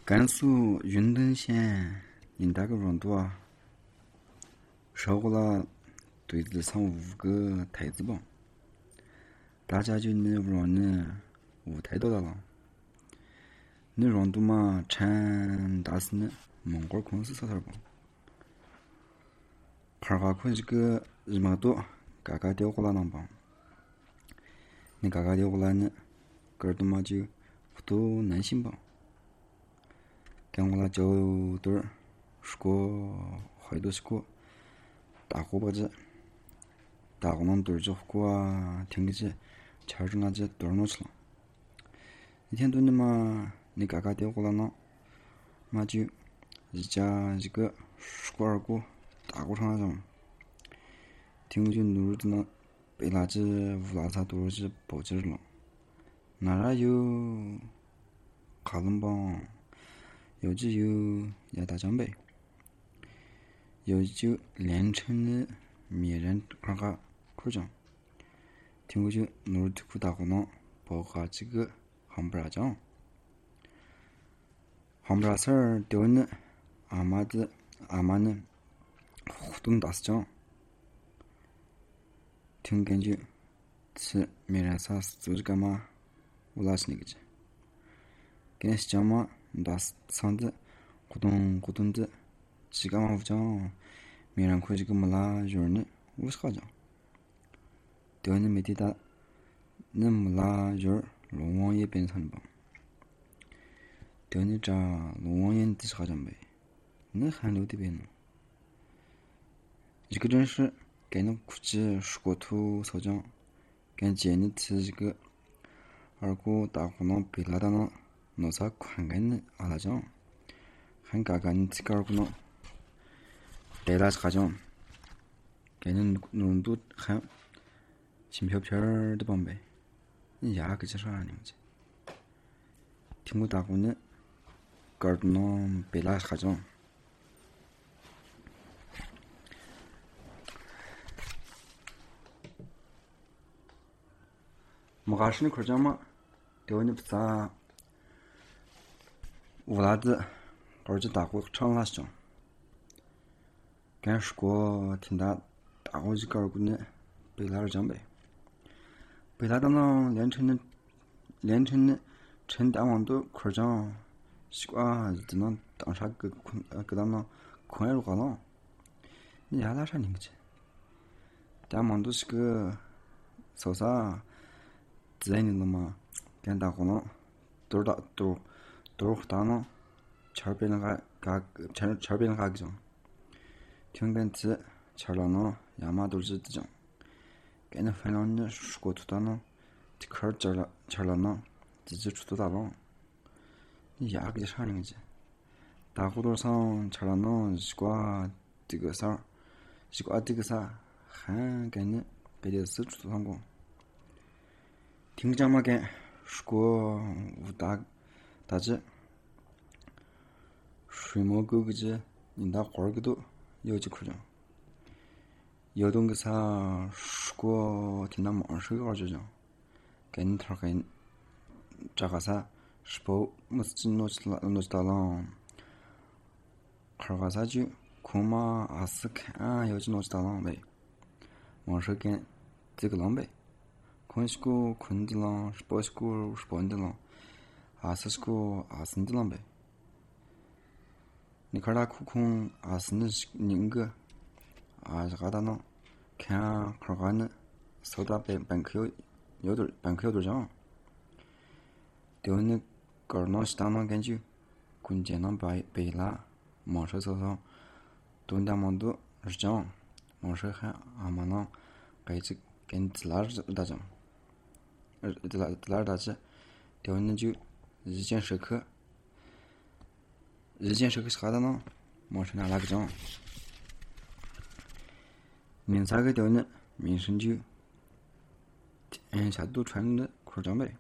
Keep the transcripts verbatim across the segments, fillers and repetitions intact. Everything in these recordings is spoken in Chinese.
甘肃云登县人大个荣度啊，收获了队子上五个台子榜，大家就那荣呢五台到了，那荣度嘛产大是呢蒙古空是啥头榜，팔가코这个日马多嘎嘎掉过来了榜，你嘎嘎掉过来呢，个儿都嘛就不都难行榜。跟我那就对儿，是个怀都是个大伙把子，大伙能对儿就个啊，听个子，瞧着那子对儿弄去了。一天对你嘛，你嘎嘎掉过来了，嘛就一家一个是个二个大个厂那种，听个就努力的呢，被那子乌拉萨多子包子了，哪来有卡伦邦？有只有亚大江北，有就连城的灭人二个口讲，听过就努力苦大伙呢，包括这个杭不拉讲，杭不拉事儿丢呢，阿妈的阿妈呢，互动大事讲，听感觉是灭人啥事做这干嘛，我拉是那个子，跟是讲嘛。大嗓子咕咚咕咚的，几个嘛不讲，没人会这个么啦人呢，我是好讲。对你没得到，那么啦人龙王爷变成吧？对你这龙王爷的是好讲没？那还留的边呢？一个真是给你估计十个土所讲，跟见你吃这个二个大伙呢被拉到了。那啥宽干的阿拉讲，很嘎嘎你自个儿不能，带拉是哈讲，给人弄都很轻飘飘的帮呗，你压个介绍你们去，听过大姑呢，个儿呢被拉是哈讲，没嘎是你块讲嘛，对你不咋。乌拉子，而且大伙唱那响，干是个听到大伙一个儿呢，被拉着讲呗，被拉到那连城的连城的城大王都块讲，西瓜只能当啥个困呃给他们困入好了，你家拉啥你们去？大王都是个说啥自然的了嘛，跟大伙呢都大都。都大呢，前边那个嘎前前边那个讲，听跟字前了呢，亚麻都是讲，跟那反正呢，说过土大呢，这块儿这了前了呢，自己出土大了，你压个啥人去？大伙多上前了呢，一挂这个啥，一挂这个啥，还跟你别的事出土上过，听讲嘛跟说过武大大姐。水墨狗个子，人家花儿个都有几块讲，有东个啥，说过听到网上个就讲，跟他跟这个啥，是不么子弄起来弄起来了，看个啥就空嘛，阿是看有几弄起来了呗，网上跟这个狼狈，空是个困的了，是不是个是笨的了，阿是个阿是的狼狈。你看他苦空啊是那人个啊是哈达呢，看看看呢，手打半半口有点半口有点讲，丢那个儿呢是当那感觉，关键那白白拉，忙手手上，东大忙多是讲，忙手喊阿妈呢，该这跟自拉是大讲，呃自拉自拉大起，丢那就一件时刻。日间是个啥的呢？马上拿那个讲，明啥个掉呢？民生就，嗯，下都穿的裤装备，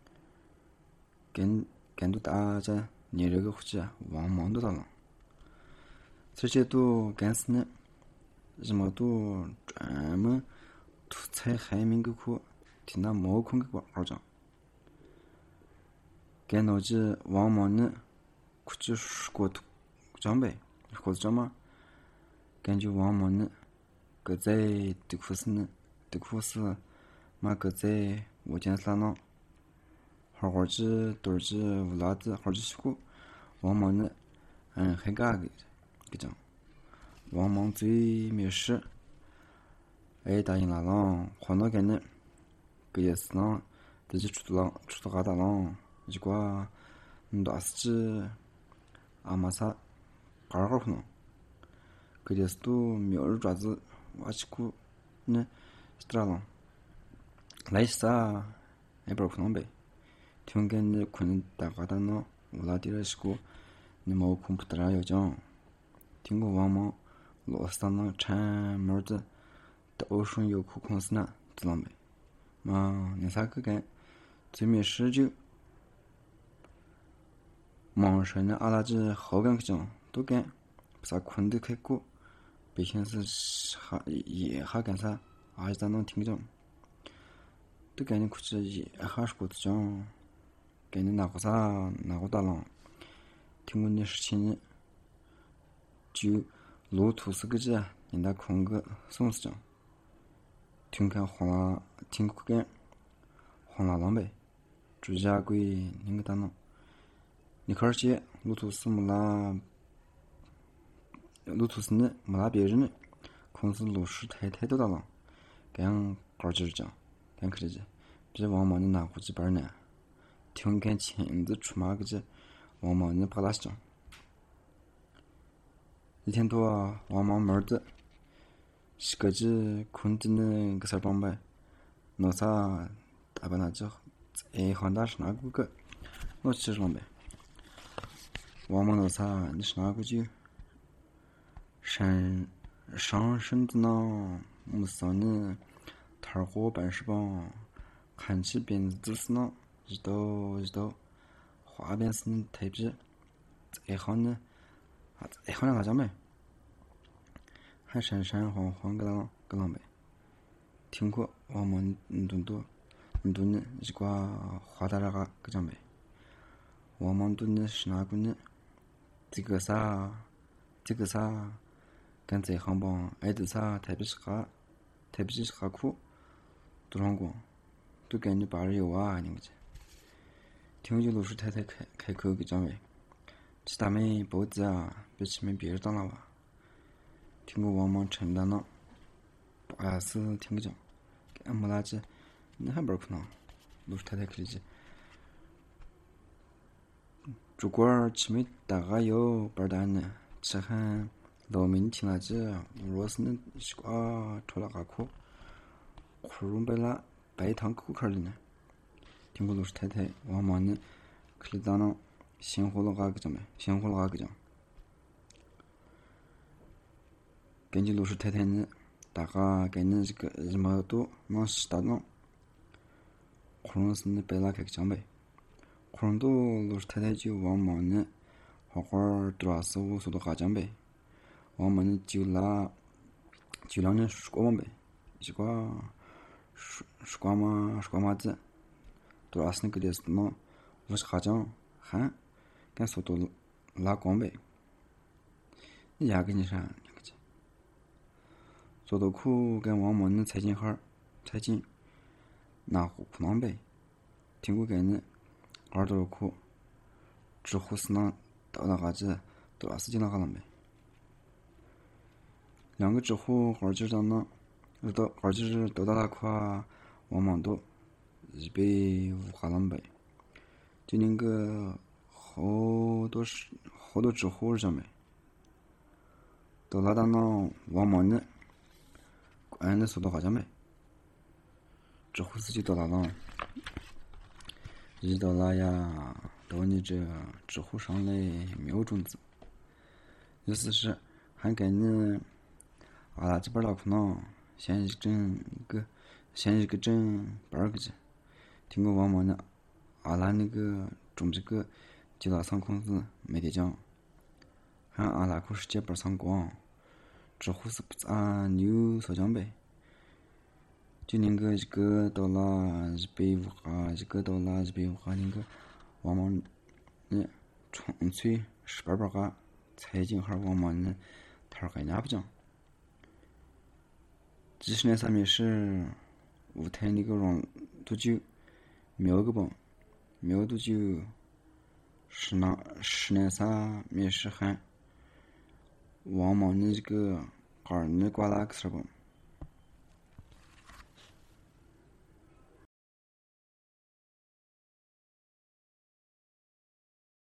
跟跟都大家你这个伙计啊，往忙都到了，这些都干死呢，什么都专门屠宰海民个苦，听那毛空个广告讲，跟老子往忙呢。 估计是过长辈或者嘛，感觉王某呢，各在德库斯呢，德库斯嘛各在我见啥呢？好好子多儿子乌拉子好子西湖，王某呢，嗯，很嘎个，个讲，王某最没事，哎，答应了啷，换到个呢，个也是啷，自己出到出到嘎达啷，一挂，嗯，大司机，阿玛萨，嘎儿可能，个也是都苗儿爪子，挖起股，呢，是咋啷？来啥？也不可能呗。听跟你可能大家的呢，乌拉地的时候，你没空不得了要讲。听过王莽罗斯呢产毛子，都说有苦空死呢，知道没？嘛，你啥个干？最没事就，忙说呢阿拉子好干个讲都干，不啥困得开过，百姓是哈也哈干啥？还是咱能听讲？都干你估计也哈是过子讲。给你拿个啥拿个大郎，听过你事情呢，就路途是个子，人家空个送死讲，听看黄拉听过干黄拉郎呗，主家归那个大郎，你看些路途是没拉，路途是呢没拉别人呢，空是路是太太多大郎，这样高劲讲，干可着，比王莽的拿过几百呢。听看亲自出马个子，王莽人怕拉讲。一天多啊，王莽门子，是个子困的那个啥装备，那啥大半那就，哎，好大是哪个个？我去装备。王莽那啥，你是哪个就？上上身子呢，没啥呢，摊货办事吧，看起辫子就是呢。一刀一刀，花边是太皮，再好呢，啊，再好两个讲没？还闪闪晃晃个啷个啷呗？听过我们嗯多多，嗯多呢一挂花大那个个讲没？我们多呢是哪个呢？这个啥？这个啥？干这行吧，爱的啥？太皮是哈，太皮是哈苦，多少个？都给你把人有啊，你个去。听有老师太太开开口给讲喂，其他们包子啊，比起们别人当了吧？听过王莽承担了，不还是听个讲，俺没垃圾，你还不可能，老师太太可理解。如果起没大家有白单呢，吃汉老民听了这，俄罗斯呢是个出了个苦，苦容白了白糖苦口的呢。听过老师太太王莽呢，可以当那鲜活了个个讲没？鲜活了个讲。根据老师太太呢，大家给你这个日毛多，那是大那，可能是你白拉开个讲呗。可能多老师太太就王莽呢，好好多少十五岁的下讲呗。王莽呢就拉，就让人说嘛呗，这个说说嘛说嘛子。多少是那个的是呢？我是下讲喊，跟速度拉光呗。你压给你啥？做到苦跟王莽的财经号，财经拿户苦囊呗。听过给你二多苦，之后是那到那个子多少时间那个了呗？两个之后二就是那，到二就是到达那块王莽多。一百五哈两百，就那个好多是好多之后是没，到那当那王莽呢，关的速度好像没，之后是就到那了，一到那呀，到你这之后上来秒种子，意思是还给你阿拉这边老可能先一整个，先一个整半个去。听过王莽呢，阿拉那个种这个就到上空子没得讲，还阿拉可是接本上光，之后是不咋牛所讲呗。就那个一个到了一百五哈，一个到了一百五哈，那个王莽呢纯粹十八八个财经号王毛人他还伢不讲。几十年上面是舞台那个让多久秒个棒秒多久十年十年上面是喊王毛人这个二年瓜拉个啥棒